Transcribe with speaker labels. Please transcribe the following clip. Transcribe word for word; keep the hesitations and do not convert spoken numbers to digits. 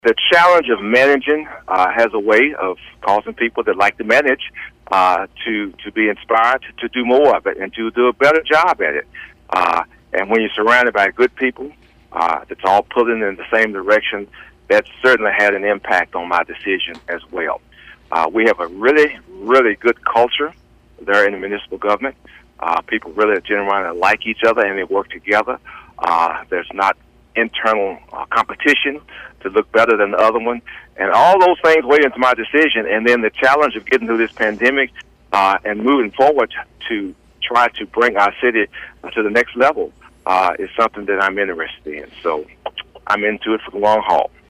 Speaker 1: The challenge of managing uh, has a way of causing people that like to manage uh, to to be inspired to, to do more of it and to do a better job at it. Uh, and when you're surrounded by good people uh, that's all pulling in the same direction, that certainly had an impact on my decision as well. Uh, we have a really, really good culture there in the municipal government. Uh, people really genuinely like each other and they work together. Uh, there's not internal uh, competition to look better than the other one. And all those things weighed into my decision. And then the challenge of getting through this pandemic uh, and moving forward to try to bring our city to the next level uh, is something that I'm interested in. So I'm into it for the long haul.